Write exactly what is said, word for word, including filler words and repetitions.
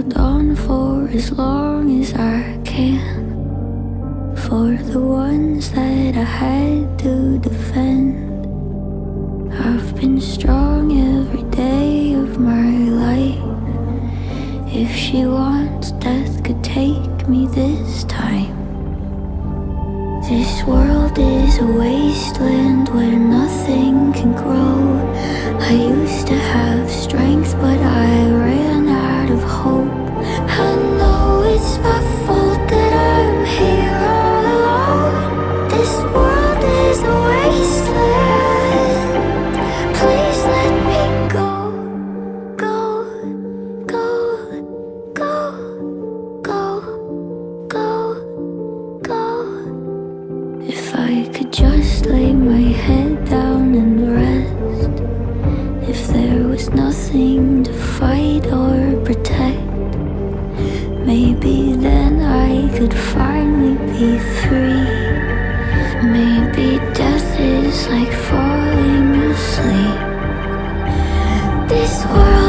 hold on for as long as I can, for the ones that I had to defend. I've been strong every day of my life. If she wants, death could take me this time. This world is a wasteland where nothing can grow. I used to have strength, but I ran out of hope. I know it's my fault that I'm here all alone. This world is a wasteland. Please let me go, go, go, go, go, go, go. If I could just lay my head down and rest, if there was nothing to fight or protect, maybe then I could finally be free. Maybe death is like falling asleep. This world